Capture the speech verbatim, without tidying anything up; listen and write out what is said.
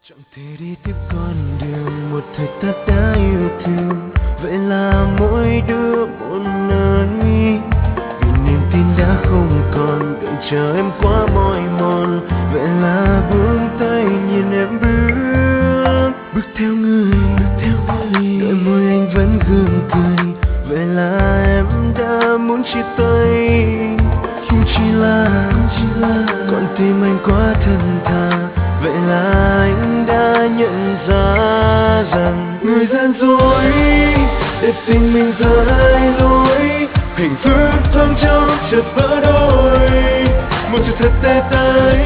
Chẳng thể đi tiếp con đường một thời ta đã yêu thương, vậy là mỗi đứa một nơi. Vì niềm tin đã không còn, đừng chờ em quá mỏi mòn, vậy là buông tay nhìn em bước bước theo người, bước theo người. Đôi môi anh vẫn gượng cười, vậy là em đã muốn chia tay. Không chỉ là, không chỉ là con tim anh quá thân thà, vậy là anh đã nhận ra rằng người gian dối để tình mình rời lối. Hạnh phúc thoáng chốc chợt vỡ đôi, một sự thật tê tái